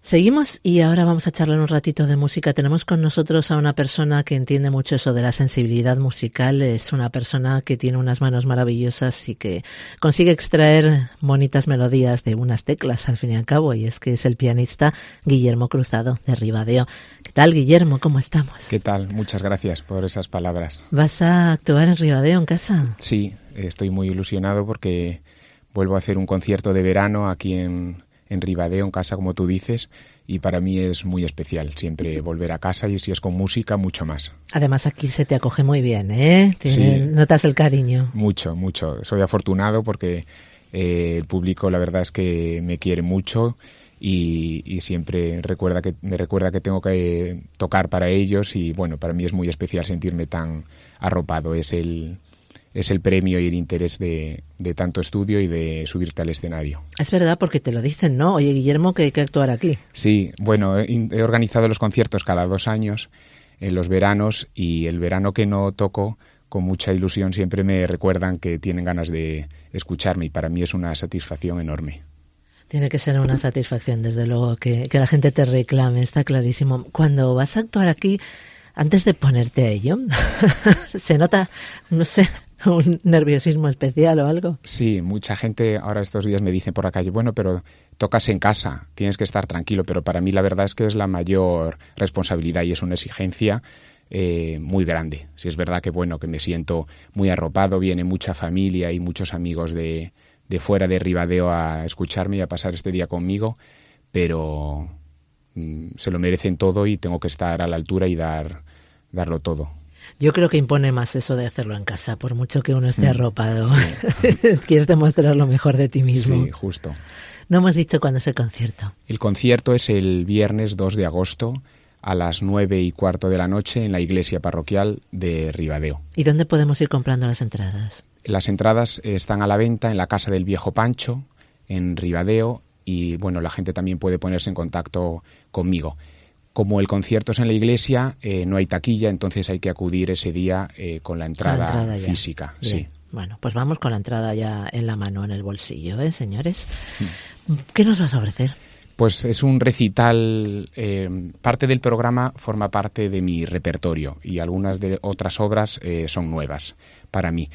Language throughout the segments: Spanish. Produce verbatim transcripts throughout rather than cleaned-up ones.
Seguimos y ahora vamos a charlar un ratito de música. Tenemos con nosotros a una persona que entiende mucho eso de la sensibilidad musical. Es una persona que tiene unas manos maravillosas y que consigue extraer bonitas melodías de unas teclas, al fin y al cabo, y es que es el pianista Guillermo Cruzado, de Ribadeo. ¿Qué tal, Guillermo? ¿Cómo estamos? ¿Qué tal? Muchas gracias por esas palabras. ¿Vas a actuar en Ribadeo, en casa? Sí, estoy muy ilusionado porque vuelvo a hacer un concierto de verano aquí en... en Ribadeo, en casa, como tú dices, y para mí es muy especial siempre volver a casa, y si es con música, mucho más. Además, aquí se te acoge muy bien, ¿eh? Tiene, sí, notas el cariño. Mucho, mucho. Soy afortunado porque eh, el público, la verdad es que me quiere mucho y, y siempre recuerda que me recuerda que tengo que tocar para ellos, y bueno, para mí es muy especial sentirme tan arropado. Es el... es el premio y el interés de, de tanto estudio y de subirte al escenario. Es verdad, porque te lo dicen, ¿no? Oye, Guillermo, que hay que actuar aquí. Sí, bueno, he, he organizado los conciertos cada dos años, en los veranos, y el verano que no toco, con mucha ilusión, siempre me recuerdan que tienen ganas de escucharme, y para mí es una satisfacción enorme. Tiene que ser una satisfacción, desde luego, que, que la gente te reclame, está clarísimo. Cuando vas a actuar aquí, antes de ponerte a ello, se nota, no sé, un nerviosismo especial o algo. Sí, mucha gente ahora estos días me dice por la calle, bueno, pero tocas en casa, tienes que estar tranquilo, pero para mí la verdad es que es la mayor responsabilidad y es una exigencia eh, muy grande. Si es verdad que bueno, que me siento muy arropado, viene mucha familia y muchos amigos de, de fuera de Ribadeo a escucharme y a pasar este día conmigo, pero mm, se lo merecen todo y tengo que estar a la altura y dar, darlo todo. Yo creo que impone más eso de hacerlo en casa, por mucho que uno esté arropado. Sí. Quieres demostrar lo mejor de ti mismo. Sí, justo. No hemos dicho cuándo es el concierto. El concierto es el viernes dos de agosto a las nueve y cuarto de la noche en la iglesia parroquial de Ribadeo. ¿Y dónde podemos ir comprando las entradas? Las entradas están a la venta en la Casa del Viejo Pancho, en Ribadeo, y bueno, la gente también puede ponerse en contacto conmigo. Como el concierto es en la iglesia, eh, no hay taquilla, entonces hay que acudir ese día eh, con la entrada, la entrada física. Sí. Bueno, pues vamos con la entrada ya en la mano, en el bolsillo, ¿eh, señores? Mm. ¿Qué nos vas a ofrecer? Pues es un recital, eh, parte del programa forma parte de mi repertorio y algunas de otras obras eh, son nuevas para mí.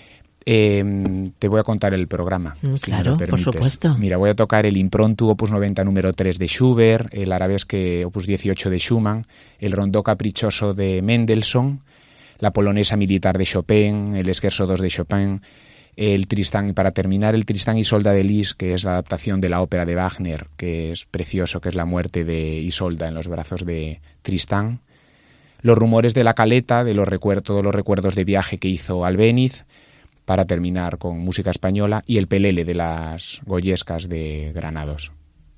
Eh, te voy a contar el programa. Mm, si claro, por supuesto. Mira, voy a tocar el Impromptu opus noventa número tres de Schubert, el Arabesque opus dieciocho de Schumann, el Rondó caprichoso de Mendelssohn, la Polonesa militar de Chopin, el Scherzo dos de Chopin, el Tristán, y para terminar el Tristán y Isolda de Lis, que es la adaptación de la ópera de Wagner, que es precioso, que es la muerte de Isolda en los brazos de Tristán, los rumores de la Caleta, de los recuerdos, todos los recuerdos de viaje que hizo Albéniz, para terminar con música española, y el Pelele de las Goyescas de Granados.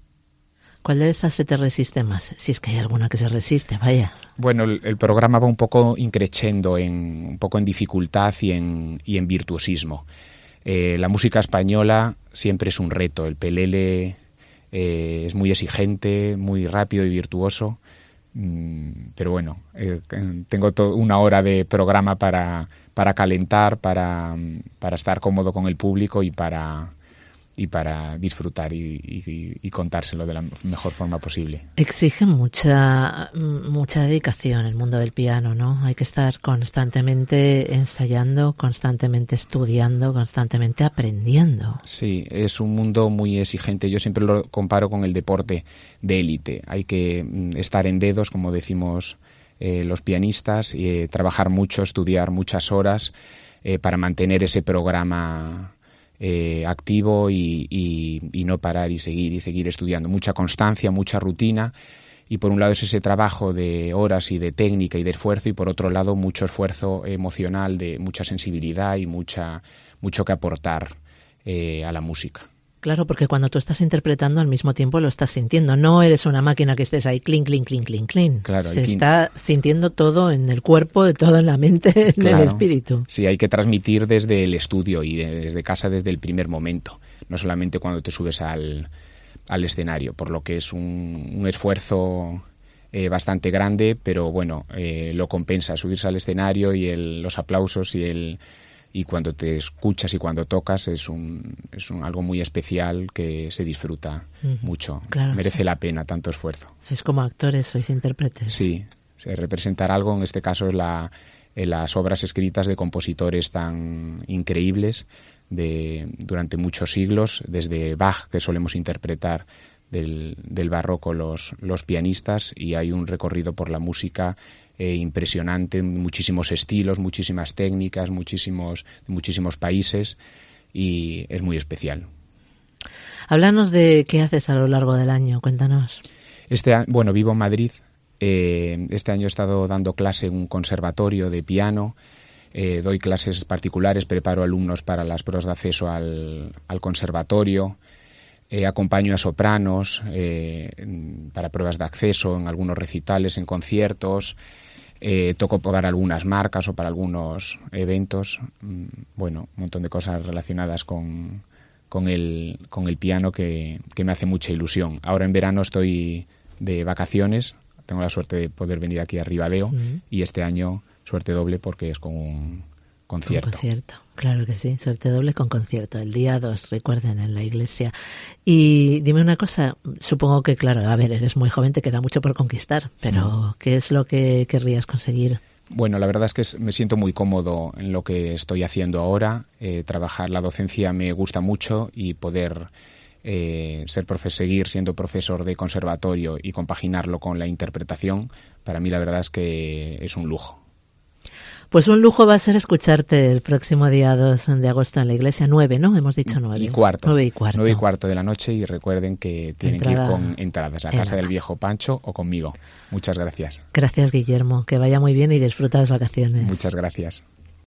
¿Cuál de esas se te resiste más? Si es que hay alguna que se resiste, vaya. Bueno, el, el programa va un poco increciendo, en, un poco en dificultad y en, y en virtuosismo. Eh, la música española siempre es un reto. El Pelele eh, es muy exigente, muy rápido y virtuoso. Mm, pero bueno, eh, tengo to- una hora de programa para... para calentar, para, para estar cómodo con el público y para, y para disfrutar y, y, y contárselo de la mejor forma posible. Exige mucha, mucha dedicación el mundo del piano, ¿no? Hay que estar constantemente ensayando, constantemente estudiando, constantemente aprendiendo. Sí, es un mundo muy exigente. Yo siempre lo comparo con el deporte de élite. Hay que estar en dedos, como decimos Eh, los pianistas, y eh, trabajar mucho, estudiar muchas horas eh, para mantener ese programa eh, activo y, y, y no parar y seguir y seguir estudiando. Mucha constancia, mucha rutina, y por un lado es ese trabajo de horas y de técnica y de esfuerzo, y por otro lado mucho esfuerzo emocional, de mucha sensibilidad y mucha mucho que aportar eh, a la música. Claro, porque cuando tú estás interpretando al mismo tiempo lo estás sintiendo. No eres una máquina que estés ahí clink, clink, clink, clink, clink. Claro, se está sintiendo todo en el cuerpo, todo en la mente, en claro. el espíritu. Sí, hay que transmitir desde el estudio y de, desde casa desde el primer momento, no solamente cuando te subes al, al escenario, por lo que es un, un esfuerzo eh, bastante grande, pero bueno, eh, lo compensa subirse al escenario y el, los aplausos y el y cuando te escuchas y cuando tocas es un es un, algo muy especial que se disfruta uh-huh. mucho. Claro, merece sí. la pena tanto esfuerzo. Sois como actores, sois intérpretes. Sí, representar algo, en este caso es la, las obras escritas de compositores tan increíbles de durante muchos siglos, desde Bach, que solemos interpretar del, del barroco los, los pianistas, y hay un recorrido por la música Eh, impresionante, muchísimos estilos, muchísimas técnicas, muchísimos, muchísimos países, y es muy especial. Háblanos de qué haces a lo largo del año, cuéntanos. Este año, bueno, vivo en Madrid, eh, este año he estado dando clase en un conservatorio de piano, eh, doy clases particulares, preparo alumnos para las pruebas de acceso al, al conservatorio, Eh, acompaño a sopranos eh, para pruebas de acceso en algunos recitales, en conciertos, eh, toco para algunas marcas o para algunos eventos. Bueno, un montón de cosas relacionadas con, con, el, con el piano que, que me hace mucha ilusión. Ahora en verano estoy de vacaciones, tengo la suerte de poder venir aquí a Ribadeo, uh-huh. y este año suerte doble porque es con un concierto. Con concierto, claro que sí, suerte doble con concierto, el día dos, recuerden, en la iglesia. Y dime una cosa, supongo que, claro, a ver, eres muy joven, te queda mucho por conquistar, pero sí. ¿Qué es lo que querrías conseguir? Bueno, la verdad es que me siento muy cómodo en lo que estoy haciendo ahora. Eh, trabajar la docencia me gusta mucho, y poder eh, ser profe- seguir siendo profesor de conservatorio y compaginarlo con la interpretación, para mí la verdad es que es un lujo. Pues un lujo va a ser escucharte el próximo día dos de agosto en la iglesia, nueve, ¿no? Hemos dicho nueve. Y cuarto. Nueve y cuarto. Nueve y cuarto de la noche, y recuerden que tienen Entrada que ir con entradas a casa del viejo Pancho o conmigo. Muchas gracias. Gracias, Guillermo. Que vaya muy bien y disfruta las vacaciones. Muchas gracias.